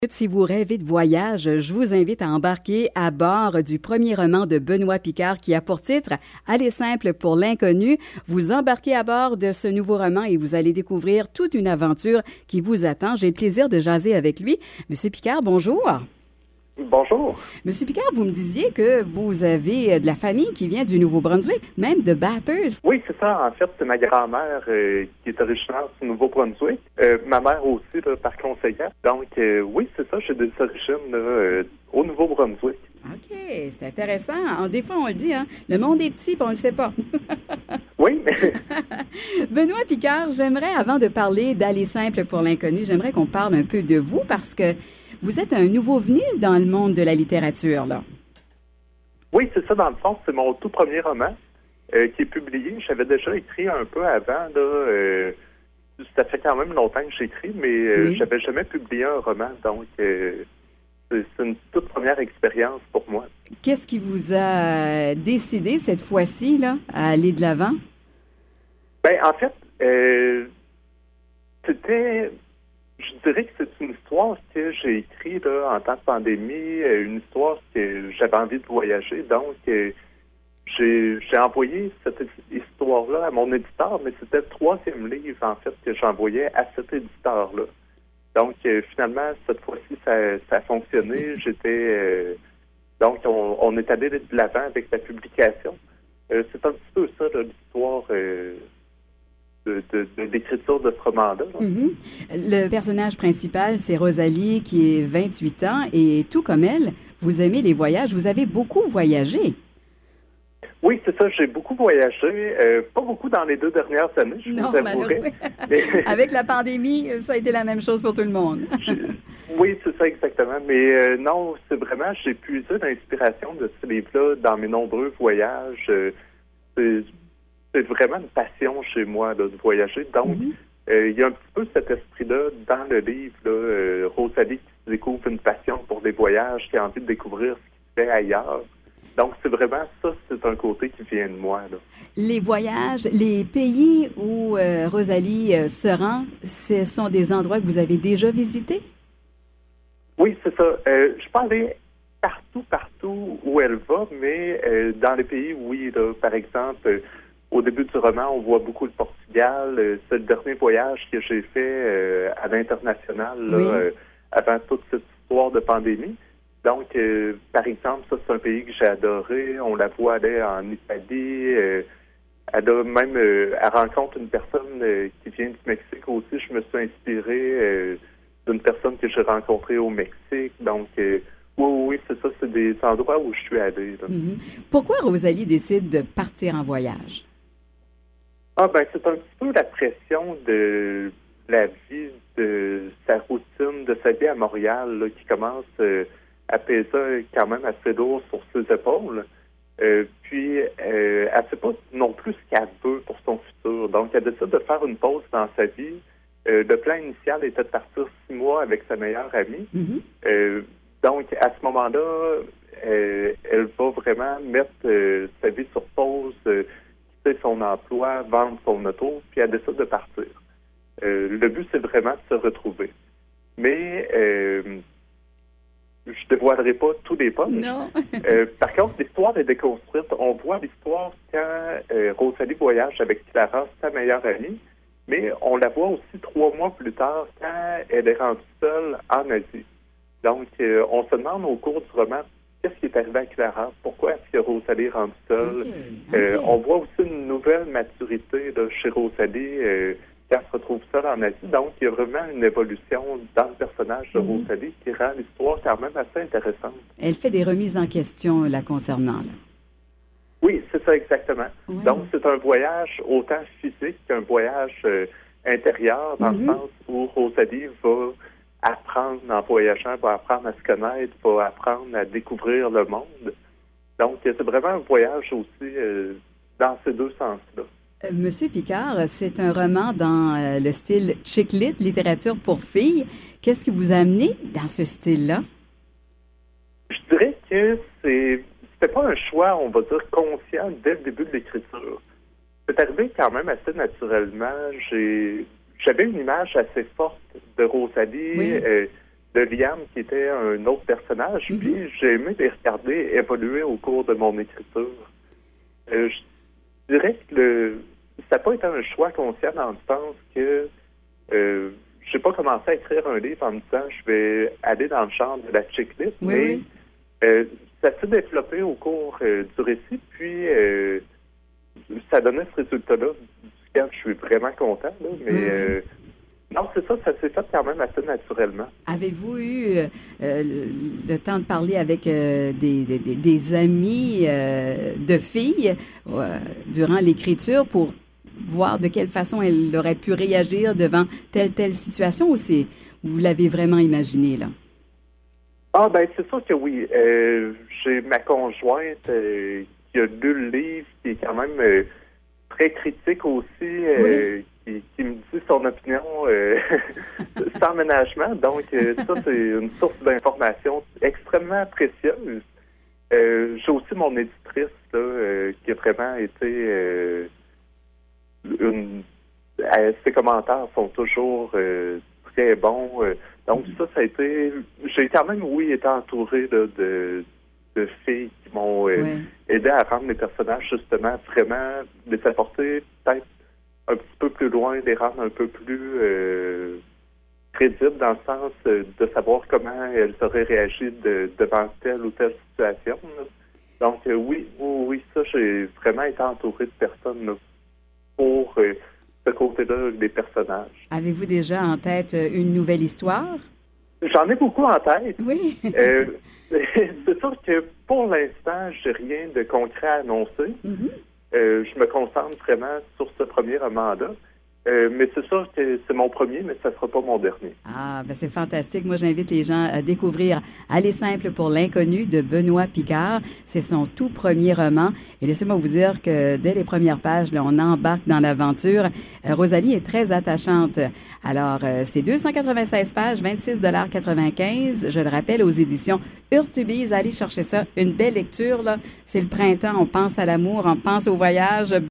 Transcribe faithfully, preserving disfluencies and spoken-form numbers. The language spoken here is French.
Si vous rêvez de voyage, je vous invite à embarquer à bord du premier roman de Benoît Picard qui a pour titre « Aller simple pour l'inconnu ». Vous embarquez à bord de ce nouveau roman et vous allez découvrir toute une aventure qui vous attend. J'ai le plaisir de jaser avec lui. Monsieur Picard, bonjour. Bonjour. Monsieur Picard, vous me disiez que vous avez de la famille qui vient du Nouveau-Brunswick, même de Bathurst. Oui, c'est ça. En fait, c'est ma grand-mère euh, qui est originaire du Nouveau-Brunswick. Euh, ma mère aussi, là, par conseillère. Donc, euh, oui, c'est ça. J'ai des origines là, euh, au Nouveau-Brunswick. OK, c'est intéressant. En, des fois, on le dit, hein, le monde est petit, puis on le sait pas. Oui. Benoît Picard, j'aimerais, avant de parler d'Aller simple pour l'inconnu, j'aimerais qu'on parle un peu de vous parce que vous êtes un nouveau venu dans le monde de la littérature, là. Oui, c'est ça. Dans le fond, c'est mon tout premier roman euh, qui est publié. J'avais déjà écrit un peu avant. Là, euh, ça fait quand même longtemps que j'écris, mais euh, Oui. j'avais jamais publié un roman. Donc, euh, c'est, c'est une toute première expérience pour moi. Qu'est-ce qui vous a décidé cette fois-ci, là, à aller de l'avant? Ben, en fait, euh, c'était... Je dirais que c'est une histoire que j'ai écrite là, en temps de pandémie, euh, une histoire que j'avais envie de voyager. Donc, euh, j'ai, j'ai envoyé cette histoire-là à mon éditeur, mais c'était le troisième livre, en fait, que j'envoyais à cet éditeur-là. Donc, euh, finalement, cette fois-ci, ça, ça a fonctionné. J'étais... Euh, donc, on, on est allé de l'avant avec la publication. Euh, c'est un petit peu ça, là, l'histoire... Euh, De, de, de l'écriture de ce roman-là. Mm-hmm. Le personnage principal, c'est Rosalie, qui est vingt-huit ans, et tout comme elle, vous aimez les voyages. Vous avez beaucoup voyagé. Oui, c'est ça. J'ai beaucoup voyagé. Euh, pas beaucoup dans les deux dernières années, je non, vous avouerai. Mais... Avec la pandémie, ça a été la même chose pour tout le monde. Oui, c'est ça exactement. Mais euh, non, c'est vraiment, j'ai puisé l'inspiration de ce livre-là dans mes nombreux voyages. Euh, c'est, c'est vraiment une passion chez moi là, de voyager. Donc, mm-hmm. euh, il y a un petit peu cet esprit-là dans le livre. Là, euh, Rosalie qui découvre une passion pour des voyages, qui a envie de découvrir ce qui se fait ailleurs. Donc, c'est vraiment ça, c'est un côté qui vient de moi. Là. Les voyages, les pays où euh, Rosalie euh, se rend, ce sont des endroits que vous avez déjà visités? Oui, c'est ça. Euh, je peux aller partout, partout où elle va, mais euh, dans les pays, oui. Là, par exemple... Euh, Au début du roman, on voit beaucoup le Portugal. Euh, c'est le dernier voyage que j'ai fait euh, à l'international là, oui. euh, avant toute cette histoire de pandémie. Donc, euh, par exemple, ça, c'est un pays que j'ai adoré. On la voit aller en Italie. Euh, elle a même, euh, elle rencontre une personne euh, qui vient du Mexique aussi. Je me suis inspiré euh, d'une personne que j'ai rencontrée au Mexique. Donc, euh, oui, oui, c'est ça. C'est des endroits où je suis allé. Mm-hmm. Pourquoi Rosalie décide de partir en voyage? Ah ben c'est un petit peu la pression de la vie, de sa routine, de sa vie à Montréal là, qui commence euh, à peser quand même assez lourd sur ses épaules. Euh, puis euh, elle ne sait pas non plus ce qu'elle veut pour son futur. Donc elle décide de faire une pause dans sa vie. Euh, le plan initial était de partir six mois avec sa meilleure amie. Mm-hmm. Euh, donc à ce moment-là, euh, elle va vraiment mettre euh, sa vie sur pause. Euh, son emploi, vendre son auto, puis elle décide de partir. Euh, le but, c'est vraiment de se retrouver. Mais euh, je ne dévoilerai pas tous les punchs. Non. euh, par contre, l'histoire est déconstruite. On voit l'histoire quand euh, Rosalie voyage avec Clara, sa meilleure amie, mais on la voit aussi trois mois plus tard quand elle est rendue seule en Asie. Donc, euh, on se demande au cours du roman qu'est-ce qui est arrivé à Clara? Pourquoi est-ce que Rosalie est rendue seule? Okay, okay. Euh, on voit aussi une nouvelle maturité là, chez Rosalie euh, quand elle se retrouve seule en Asie. Donc, il y a vraiment une évolution dans le personnage de mm-hmm. Rosalie qui rend l'histoire quand même assez intéressante. Elle fait des remises en question la concernant. Là. Oui, c'est ça exactement. Ouais. Donc, c'est un voyage autant physique qu'un voyage euh, intérieur dans mm-hmm. le sens où Rosalie va... apprendre en voyageant, va apprendre à se connaître, va apprendre à découvrir le monde. Donc, c'est vraiment un voyage aussi euh, dans ces deux sens-là. Euh, Monsieur Picard, c'est un roman dans euh, le style chick lit, littérature pour filles. Qu'est-ce qui vous a amené dans ce style-là? Je dirais que c'est c'était pas un choix, on va dire, conscient dès le début de l'écriture. C'est arrivé quand même assez naturellement. J'ai J'avais une image assez forte de Rosalie. Oui. Euh, de Liam, qui était un autre personnage, mm-hmm. puis j'ai aimé les regarder évoluer au cours de mon écriture. Euh, je dirais que le, ça n'a pas été un choix conscient dans le sens que euh, je n'ai pas commencé à écrire un livre en me disant je vais aller dans le champ de la checklist, oui, mais oui. Euh, ça s'est développé au cours euh, du récit, puis euh, ça donnait ce résultat-là, duquel je suis vraiment content, là, mais mm-hmm. euh, non, c'est ça, ça s'est fait quand même assez naturellement. Avez-vous eu euh, le, le temps de parler avec euh, des, des, des amis euh, de filles euh, durant l'écriture pour voir de quelle façon elle aurait pu réagir devant telle telle situation, ou c'est, vous l'avez vraiment imaginé, là? Ah, ben c'est sûr que oui. Euh, j'ai ma conjointe euh, qui a lu le livre, qui est quand même euh, très critique aussi, euh, oui. qui, qui me dit son opinion euh, sans ménagement. Donc, euh, ça, c'est une source d'information extrêmement précieuse. Euh, j'ai aussi mon éditrice, là, euh, qui a vraiment été... Euh, une, euh, ses commentaires sont toujours euh, très bons. Euh, donc, ça, ça a été... J'ai quand même, oui, été entouré là, de, de filles qui m'ont euh, oui. aidé à rendre les personnages, justement, vraiment, les apporter peut-être un petit peu plus loin, les rendre un peu plus euh, crédibles dans le sens euh, de savoir comment elles auraient réagi de, devant telle ou telle situation. Là. Donc, euh, oui, oui, oui, ça, j'ai vraiment été entouré de personnes là, pour... Euh, ce côté-là des personnages. Avez-vous déjà en tête une nouvelle histoire? J'en ai beaucoup en tête. Oui. euh, c'est sûr que pour l'instant, je n'ai rien de concret à annoncer. Mm-hmm. Euh, je me concentre vraiment sur ce premier roman-là. Euh, mais c'est sûr que c'est mon premier, mais ça ne sera pas mon dernier. Ah, ben c'est fantastique. Moi, j'invite les gens à découvrir Aller simple pour l'inconnu de Benoît Picard. C'est son tout premier roman. Et laissez-moi vous dire que dès les premières pages, là, on embarque dans l'aventure. Euh, Rosalie est très attachante. Alors, euh, c'est deux cent quatre-vingt-seize pages, vingt-six dollars quatre-vingt-quinze. Je le rappelle, aux éditions Urtubise. Allez chercher ça. Une belle lecture, là. C'est le printemps. On pense à l'amour, on pense au voyage.